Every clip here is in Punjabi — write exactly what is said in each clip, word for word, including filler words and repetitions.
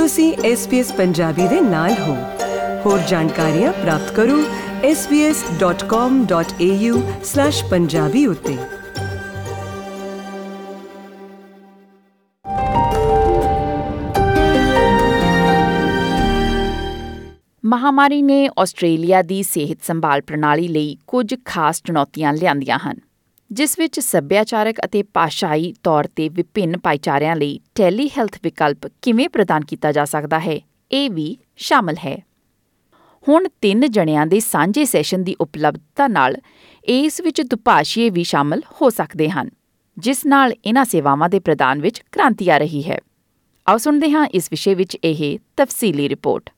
ਤੁਸੀਂ ਐਸ ਬੀ ਐਸ ਪੰਜਾਬੀ ਦੇ ਨਾਲ ਹੋ। ਹੋਰ ਜਾਣਕਾਰੀਆਂ ਪ੍ਰਾਪਤ ਕਰੋ S B S dot com dot A U slash Punjabi ਉੱਤੇ। ਮਹਾਂਮਾਰੀ ਨੇ ਆਸਟ੍ਰੇਲੀਆ ਦੀ ਸਿਹਤ ਸੰਭਾਲ ਪ੍ਰਣਾਲੀ ਲਈ ਕੁਝ ਖਾਸ ਚੁਣੌਤੀਆਂ ਲਿਆਂਦੀਆਂ ਹਨ, ਜਿਸ ਵਿੱਚ ਸੱਭਿਆਚਾਰਕ ਅਤੇ ਭਾਸ਼ਾਈ ਤੌਰ 'ਤੇ ਵਿਭਿੰਨ ਭਾਈਚਾਰਿਆਂ ਲਈ ਟੈਲੀ ਹੈਲਥ ਵਿਕਲਪ ਕਿਵੇਂ ਪ੍ਰਦਾਨ ਕੀਤਾ ਜਾ ਸਕਦਾ ਹੈ, ਇਹ ਵੀ ਸ਼ਾਮਲ ਹੈ। ਹੁਣ ਤਿੰਨ ਜਣਿਆਂ ਦੇ ਸਾਂਝੇ ਸੈਸ਼ਨ ਦੀ ਉਪਲਬਧਤਾ ਨਾਲ ਇਸ ਵਿੱਚ ਦੁਭਾਸ਼ੀਏ ਵੀ ਸ਼ਾਮਲ ਹੋ ਸਕਦੇ ਹਨ, ਜਿਸ ਨਾਲ ਇਹਨਾਂ ਸੇਵਾਵਾਂ ਦੇ ਪ੍ਰਦਾਨ ਵਿੱਚ ਕ੍ਰਾਂਤੀ ਆ ਰਹੀ ਹੈ। ਆਓ ਸੁਣਦੇ ਹਾਂ ਇਸ ਵਿਸ਼ੇ ਵਿੱਚ ਇਹ ਤਫਸੀਲੀ ਰਿਪੋਰਟ।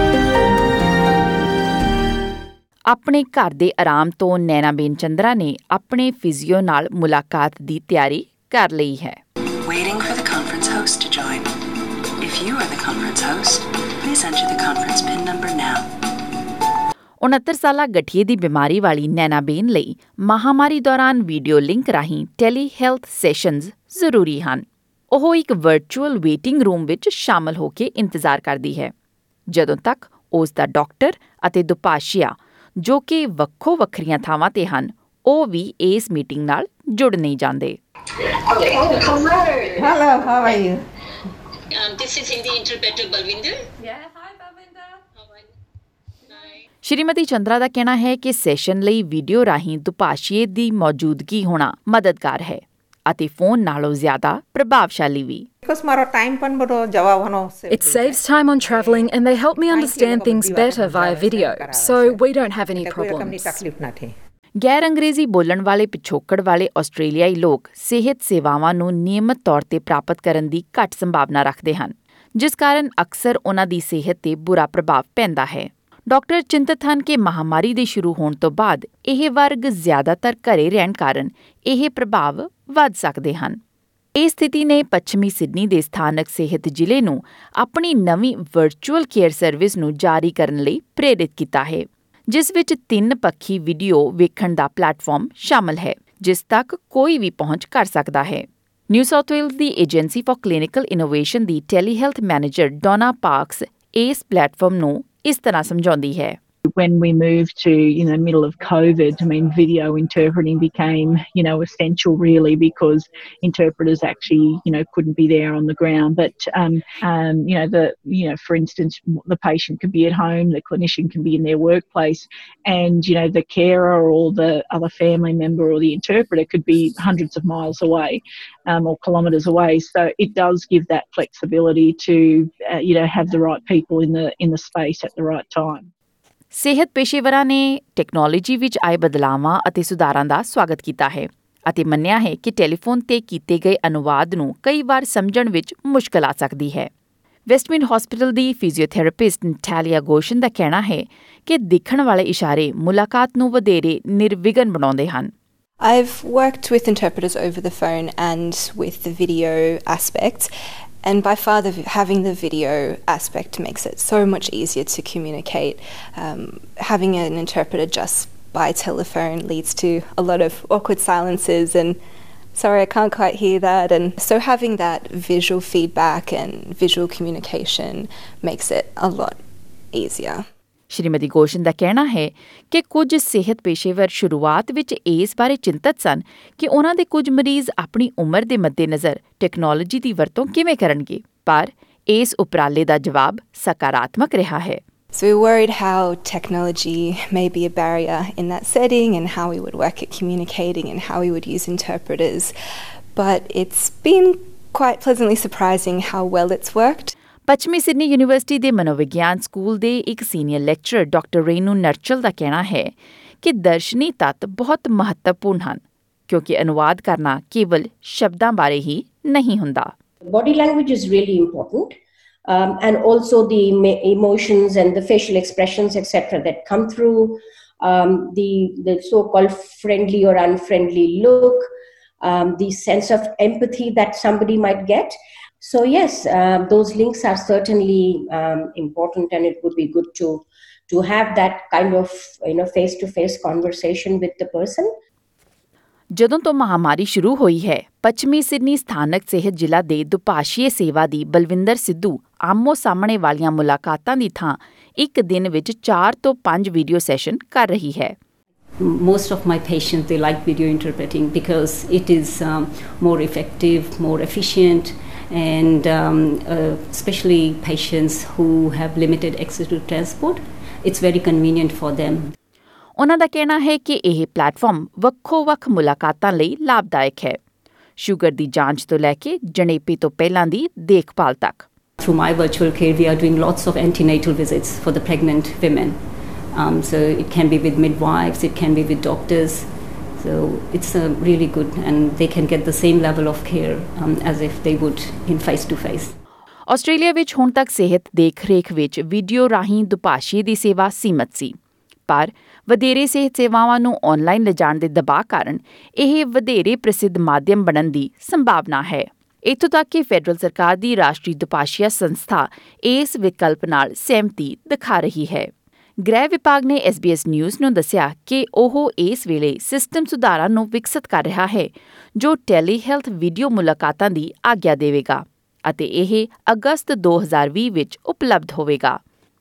ਆਪਣੇ ਘਰ ਦੇ ਆਰਾਮ ਤੋਂ ਨੈਨਾਬੇਨ ਚੰਦਰਾ ਨੇ ਆਪਣੇ ਫਿਜ਼ੀਓ ਨਾਲ ਮੁਲਾਕਾਤ ਦੀ ਤਿਆਰੀ ਕਰ ਲਈ ਹੈ। Waiting for the conference host to join. If you are the conference host, please enter the conference pin number now. ਉਨੱਤਰ ਸਾਲਾ ਗਠੀਏ ਦੀ ਬਿਮਾਰੀ ਵਾਲੀ ਨੈਨਾਬੇਨ ਲਈ ਮਹਾਂਮਾਰੀ ਦੌਰਾਨ ਵੀਡੀਓ ਲਿੰਕ ਰਾਹੀਂ ਟੈਲੀ ਹੈਲਥ ਸੈਸ਼ਨਜ਼ ਜ਼ਰੂਰੀ ਹਨ। ਉਹ ਇੱਕ ਵਰਚੁਅਲ ਵੇਟਿੰਗ ਰੂਮ ਵਿੱਚ ਸ਼ਾਮਲ ਹੋ ਕੇ ਇੰਤਜ਼ਾਰ ਕਰਦੀ ਹੈ, ਜਦੋਂ ਤੱਕ ਉਸ ਦਾ ਡਾਕਟਰ ਅਤੇ ਦੁਭਾਸ਼ੀਆ, ਜੋ ਕਿ ਵੱਖੋ ਵੱਖਰੀਆਂ ਥਾਵਾਂ 'ਤੇ ਹਨ, ਉਹ ਵੀ ਇਸ ਮੀਟਿੰਗ ਨਾਲ ਜੁੜ ਨਹੀਂ ਜਾਂਦੇ। Hello, how are you? Um, this is Hindi interpreter Balvinder. Yeah, hi Balvinder. How are you? Hi. Shrimati ਚੰਦਰਾ ਦਾ ਕਹਿਣਾ ਹੈ ਕਿ ਸੈਸ਼ਨ ਲਈ ਵੀਡੀਓ ਰਾਹੀਂ ਦੁਭਾਸ਼ੀਏ ਦੀ ਮੌਜੂਦਗੀ ਹੋਣਾ ਮਦਦਗਾਰ ਹੈ ਅਤੇ ਫੋਨ ਨਾਲੋਂ ਜ਼ਿਆਦਾ ਪ੍ਰਭਾਵਸ਼ਾਲੀ ਵੀ। It saves time on travelling and they help me understand things better via video, so we don't have any problems. ਗੈਰ ਅੰਗਰੇਜ਼ੀ ਬੋਲਣ ਵਾਲੇ ਪਿਛੋਕੜ ਵਾਲੇ ਆਸਟ੍ਰੇਲੀਆਈ ਲੋਕ ਸਿਹਤ ਸੇਵਾਵਾਂ ਨੂੰ ਨਿਯਮਤ ਤੌਰ 'ਤੇ ਪ੍ਰਾਪਤ ਕਰਨ ਦੀ ਘੱਟ ਸੰਭਾਵਨਾ ਰੱਖਦੇ ਹਨ, ਜਿਸ ਕਾਰਨ ਅਕਸਰ ਉਨ੍ਹਾਂ ਦੀ ਸਿਹਤ 'ਤੇ ਬੁਰਾ ਪ੍ਰਭਾਵ ਪੈਂਦਾ ਹੈ। ਡਾਕਟਰ ਚਿੰਤਤ ਹਨ ਕਿ ਮਹਾਂਮਾਰੀ ਦੇ ਸ਼ੁਰੂ ਹੋਣ ਤੋਂ ਬਾਅਦ ਇਹ ਵਰਗ ਜ਼ਿਆਦਾਤਰ ਘਰੇ ਰਹਿਣ ਕਾਰਨ ਇਹ ਪ੍ਰਭਾਵ ਵੱਧ ਸਕਦੇ ਹਨ। ਇਹ ਸਥਿਤੀ ਨੇ ਪੱਛਮੀ ਸਿਡਨੀ ਦੇ ਸਥਾਨਕ ਸਿਹਤ ਜ਼ਿਲ੍ਹੇ ਨੂੰ ਆਪਣੀ ਨਵੀਂ ਵਰਚੁਅਲ ਕੇਅਰ ਸਰਵਿਸ ਨੂੰ ਜਾਰੀ ਕਰਨ ਲਈ ਪ੍ਰੇਰਿਤ ਕੀਤਾ ਹੈ, ਜਿਸ ਵਿੱਚ ਤਿੰਨ ਪੱਖੀ ਵੀਡੀਓ ਵੇਖਣ ਦਾ ਪਲੇਟਫਾਰਮ ਸ਼ਾਮਲ ਹੈ, ਜਿਸ ਤੱਕ ਕੋਈ ਵੀ ਪਹੁੰਚ ਕਰ ਸਕਦਾ ਹੈ। ਨਿਊ ਸਾਊਥ ਵੇਲਜ਼ ਦੀ ਏਜੰਸੀ ਫਾਰ ਕਲੀਨਿਕਲ ਇਨੋਵੇਸ਼ਨ ਦੀ ਟੈਲੀਹੈਲਥ ਮੈਨੇਜਰ ਡੋਨਾ ਪਾਰਕਸ ਇਸ ਪਲੇਟਫਾਰਮ ਨੂੰ ਇਸ ਤਰ੍ਹਾਂ ਸਮਝਾਉਂਦੀ ਹੈ। When we moved to, you know, middle of COVID, I mean, video interpreting became, you know, essential really because interpreters actually, you know, couldn't be there on the ground. But, um, um, you know, the, you know, for instance, the patient could be at home, the clinician can be in their workplace, and, you know, the carer or the other family member or the interpreter could be hundreds of miles away, um, or kilometres away. So it does give that flexibility to, uh, you know, have the right people in the in the space at the right time. ਸਿਹਤ ਪੇਸ਼ੇਵਰਾਂ ਨੇ ਟੈਕਨੋਲੋਜੀ ਵਿੱਚ ਆਏ ਬਦਲਾਵਾਂ ਅਤੇ ਸੁਧਾਰਾਂ ਦਾ ਸਵਾਗਤ ਕੀਤਾ ਹੈ ਅਤੇ ਮੰਨਿਆ ਹੈ ਕਿ ਟੈਲੀਫੋਨ 'ਤੇ ਕੀਤੇ ਗਏ ਅਨੁਵਾਦ ਨੂੰ ਕਈ ਵਾਰ ਸਮਝਣ ਵਿੱਚ ਮੁਸ਼ਕਲ ਆ ਸਕਦੀ ਹੈ। ਵੈਸਟਮਿੰਡ ਹਸਪੀਟਲ ਦੀ ਫਿਜ਼ੀਓਥੈਰੇਪਿਸਟ ਨਟਾਲੀਆ ਗੋਸ਼ਨ ਦਾ ਕਹਿਣਾ ਹੈ ਕਿ ਦਿਖਣ ਵਾਲੇ ਇਸ਼ਾਰੇ ਮੁਲਾਕਾਤ ਨੂੰ ਵਧੇਰੇ ਨਿਰਵਿਘਨ ਬਣਾਉਂਦੇ ਹਨ। I've worked with interpreters over the phone and with the video aspect. And by far, the, having the video aspect makes it so much easier to communicate. Um, having an interpreter just by telephone leads to a lot of awkward silences and, sorry, I can't quite hear that. And so having that visual feedback and visual communication makes it a lot easier. Shrimati ਗੋਸ਼ਨ ਦਾ ਕਹਿਣਾ ਹੈ ਕਿ ਕੁਝ ਸਿਹਤ ਪੇਸ਼ੇਵਰ ਸ਼ੁਰੂਆਤ ਵਿੱਚ ਇਸ ਬਾਰੇ ਚਿੰਤਤ ਸਨ ਕਿ ਉਹਨਾਂ ਦੇ ਕੁਝ ਮਰੀਜ਼ ਆਪਣੀ ਉਮਰ ਦੇ ਮੱਦੇਨਜ਼ਰ ਟੈਕਨੋਲੋਜੀ ਦੀ ਵਰਤੋਂ ਕਿਵੇਂ ਕਰਨਗੇ, ਪਰ ਇਸ ਉਪਰਾਲੇ ਦਾ ਜਵਾਬ ਸਕਾਰਾਤਮਕ ਰਿਹਾ ਹੈ। So we were worried how technology may be a barrier in that setting and how we would work at communicating and how we would use interpreters, but it's been quite pleasantly surprising how well it's worked. ਪੱਛਮੀ ਸਿਡਨੀ ਯੂਨੀਵਰਸਿਟੀ ਦੇ ਮਨੋਵਿਗਿਆਨ ਸਕੂਲ ਦੇ ਇੱਕ senior lecturer doctor Renu Narchal ਦਾ ਕਹਿਣਾ ਹੈ ਕਿ ਦਰਸ਼ਨੀ ਤੱਤ ਬਹੁਤ ਮਹੱਤਵਪੂਰਨ ਹਨ, ਕਿਉਂਕਿ ਅਨੁਵਾਦ ਕਰਨਾ ਕੇਵਲ ਸ਼ਬਦਾਂ ਬਾਰੇ ਹੀ ਨਹੀਂ ਹੁੰਦਾ। Body language is really important, um, and also the emotions and the facial expressions, et cetera, that come through, um, the the so-called friendly or unfriendly look, um, the sense of empathy that somebody might get. So yes, uh, those links are certainly um, important, and it would be good to to have that kind of, you know, face-to-face conversation with the person. ਜਦੋਂ ਤੋਂ ਮਹਾਮਾਰੀ ਸ਼ੁਰੂ ਹੋਈ ਹੈ, ਪੱਛਮੀ ਸਿਡਨੀ ਸਥਾਨਕ ਸਿਹਤ ਜ਼ਿਲ੍ਹਾ ਦੇ ਦੁਭਾਸ਼ੀਏ ਸੇਵਾ ਦੀ ਬਲਵਿੰਦਰ ਸਿੱਧੂ ਆਮੋ ਸਾਹਮਣੇ ਵਾਲੀਆਂ ਮੁਲਾਕਾਤਾਂ ਦੀ ਥਾਂ ਇੱਕ ਦਿਨ ਵਿੱਚ ਚਾਰ ਤੋਂ ਪੰਜ ਵੀਡੀਓ ਸੈਸ਼ਨ ਕਰ ਰਹੀ ਹੈ। Most of my patients, they like video interpreting because it is um, more effective, more efficient, and um, uh, especially patients who have limited access to transport, it's very convenient for them. ਉਹਨਾਂ ਦਾ ਕਹਿਣਾ ਹੈ ਕਿ ਇਹ ਪਲੇਟਫਾਰਮ ਵੱਖੋ-ਵੱਖ ਮੁਲਾਕਾਤਾਂ ਲਈ ਲਾਭਦਾਇਕ ਹੈ, ਸ਼ੂਗਰ ਦੀ ਜਾਂਚ ਤੋਂ ਲੈ ਕੇ ਜਣੇਪੇ ਤੋਂ ਪਹਿਲਾਂ ਦੀ ਦੇਖਭਾਲ ਤੱਕ। Through my virtual care, we are doing lots of antenatal visits for the pregnant women. Um, so it can be with midwives, it can be with doctors. So it's uh, really good, and they can get the same level of care um, as if they would in face-to-face. Australia ਵਿੱਚ ਹੁਣ ਤੱਕ ਸਿਹਤ ਦੇਖ-ਰੇਖ ਵਿੱਚ ਵੀਡੀਓ ਰਾਹੀਂ ਦੁਭਾਸ਼ੀਏ ਦੀ ਸੇਵਾ ਸੀਮਤ ਸੀ, ਪਰ ਵਧੇਰੇ ਸਿਹਤ ਸੇਵਾਵਾਂ ਨੂੰ ਆਨਲਾਈਨ ਲਿਜਾਣ ਦੇ ਦਬਾਅ ਕਾਰਨ ਇਹ ਵਧੇਰੇ ਪ੍ਰਸਿੱਧ ਮਾਧਿਅਮ ਬਣਨ ਦੀ ਸੰਭਾਵਨਾ ਹੈ। ਇੱਥੋਂ ਤੱਕ ਕਿ ਫੈਡਰਲ ਸਰਕਾਰ ਦੀ ਰਾਸ਼ਟਰੀ ਦੁਭਾਸ਼ੀਆ ਸੰਸਥਾ ਇਸ ਵਿਕਲਪ ਨਾਲ ਸਹਿਮਤੀ ਦਿਖਾ ਰਹੀ ਹੈ। ਗ੍ਰਹਿ ਵਿਭਾਗ ਨੇ ਐਸ ਬੀ ਐਸ ਨਿਊਜ਼ ਨੂੰ ਦੱਸਿਆ ਕਿ ਉਹ ਇਸ ਵੇਲੇ ਸਿਸਟਮ ਸੁਧਾਰਾਂ ਨੂੰ ਵਿਕਸਤ ਕਰ ਰਿਹਾ ਹੈ ਜੋ ਟੈਲੀ ਹੈਲਥ ਵੀਡੀਓ ਮੁਲਾਕਾਤਾਂ ਦੀ ਆਗਿਆ ਦੇਵੇਗਾ ਅਤੇ ਇਹ ਅਗਸਤ ਦੋ ਹਜ਼ਾਰ ਵੀਹ ਵਿੱਚ ਉਪਲਬਧ ਹੋਵੇਗਾ।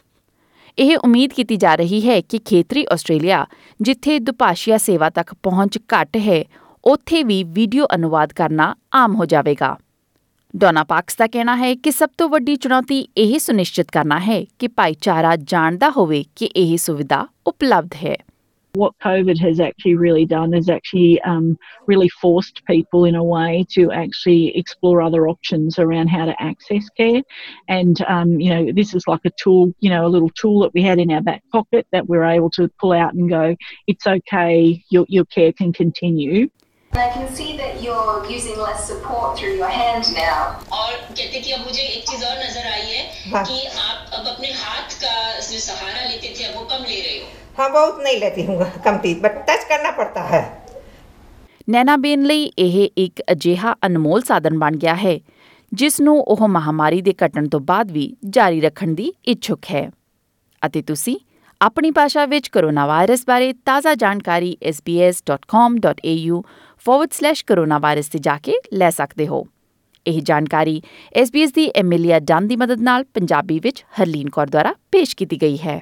ਇਹ ਉਮੀਦ ਕੀਤੀ ਜਾ ਰਹੀ ਹੈ ਕਿ ਖੇਤਰੀ ਆਸਟ੍ਰੇਲੀਆ, ਜਿੱਥੇ ਦੁਭਾਸ਼ੀਆ ਸੇਵਾ ਤੱਕ ਪਹੁੰਚ ਘੱਟ ਹੈ, ਉੱਥੇ ਵੀ ਵੀਡੀਓ ਅਨੁਵਾਦ ਕਰਨਾ ਆਮ ਹੋ ਜਾਵੇਗਾ। ਡੋਨਾ ਪਾਰਕਸ ਦਾ ਕਹਿਣਾ ਹੈ ਕਿ ਸਭ ਤੋਂ ਵੱਡੀ ਚੁਣੌਤੀ ਇਹ ਸੁਨਿਸ਼ਚਿਤ ਕਰਨਾ ਹੈ ਕਿ ਭਾਈਚਾਰਾ ਜਾਣਦਾ ਹੋਵੇ ਕਿ ਇਹ ਸੁਵਿਧਾ ਉਪਲਬਧ ਹੈ। What COVID has actually really done is actually um, really forced people in a way to actually explore other options around how to access care. And, um, you know, this is like a tool, you know, a little tool that we had in our back pocket that we're able to pull out and go, it's okay, your, your care can continue. I can see that you're using less support through your hand now. और कहते कि अब मुझे एक चीज और नजर आई है कि आप अब अपने हाथ का जो सहारा लेते थे अब वो कम ले रहे हो। हाँ, बहुत नहीं लेती हूँ, कमती, बट टच करना पड़ता है। ਨੈਨਾ ਬੇਨ ਲਈ ਇਹ ਇੱਕ ਅਜਿਹਾ ਅਨਮੋਲ ਸਾਧਨ ਬਣ ਗਿਆ ਹੈ ਜਿਸ ਨੂੰ ਉਹ ਮਹਾਮਾਰੀ ਦੇ ਘਟਣ ਤੋਂ ਬਾਅਦ ਵੀ ਜਾਰੀ ਰੱਖਣ ਦੀ ਇੱਛੁਕ ਹੈ। ਅਤੇ ਤੁਸੀਂ ਆਪਣੀ ਭਾਸ਼ਾ ਵਿੱਚ ਕੋਰੋਨਾ ਵਾਇਰਸ ਬਾਰੇ ਤਾਜ਼ਾ ਜਾਣਕਾਰੀ S B S dot com dot a u forward slash coronavirus ਤੇ ਜਾ ਕੇ ਲੈ ਸਕਦੇ ਹੋ। ਇਹ ਜਾਣਕਾਰੀ ਐਸ ਬੀ ਐਸ ਦੀ ਐਮੀਲੀਆ ਡਨ ਦੀ ਮਦਦ ਨਾਲ ਪੰਜਾਬੀ ਵਿੱਚ ਹਰਲੀਨ ਕੌਰ ਦੁਆਰਾ ਪੇਸ਼ ਕੀਤੀ ਗਈ ਹੈ।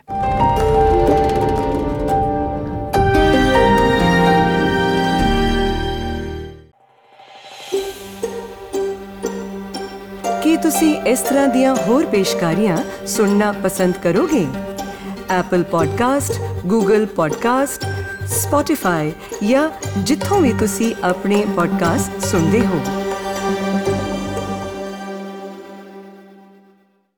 ਕੀ ਤੁਸੀਂ ਇਸ ਤਰ੍ਹਾਂ ਦੀਆਂ ਹੋਰ ਪੇਸ਼ਕਾਰੀਆਂ ਸੁਣਨਾ ਪਸੰਦ ਕਰੋਗੇ? Apple podcast, Google podcast, Spotify ਜਾਂ ਜਿੱਥੋਂ ਵੀ ਤੁਸੀਂ ਆਪਣੇ ਪੋਡਕਾਸਟ ਸੁਣਦੇ ਹੋ।